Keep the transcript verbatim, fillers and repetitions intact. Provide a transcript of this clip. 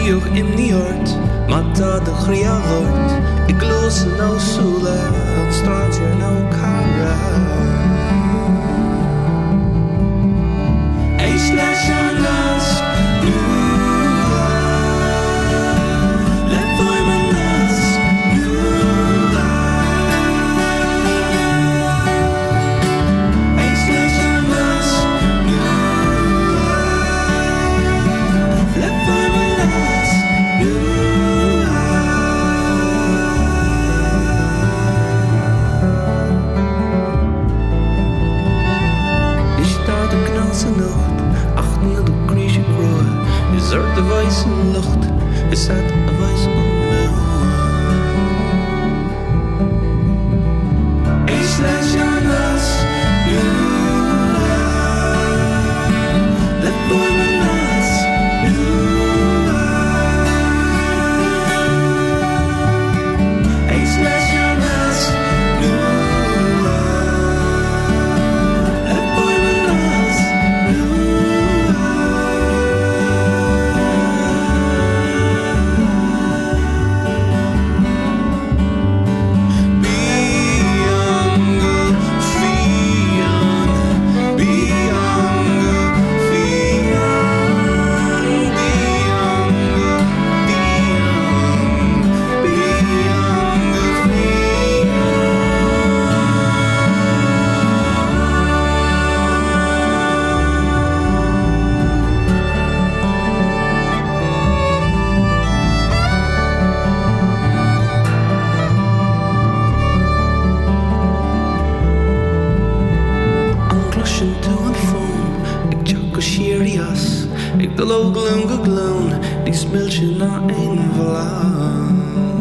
Bioch in die hart, maar dat de gria wordt. Ik los nou soele, dan staat je nou kara. Ei slash aan nas, nu. Let voor mijn nas, nu. Ei slash aan nas, nu. Let voor mijn nas, nu. Achter de kriesje kroon, is er de wijze lucht, is het een wijze onmiddellijk. Ik slash aan nas, nu. Let voor mijn nas, nu. Ik slash aan nas, nu. Let voor mijn nas, nu. Ik de loog lunge gloon, die smelt je naar een verlaat.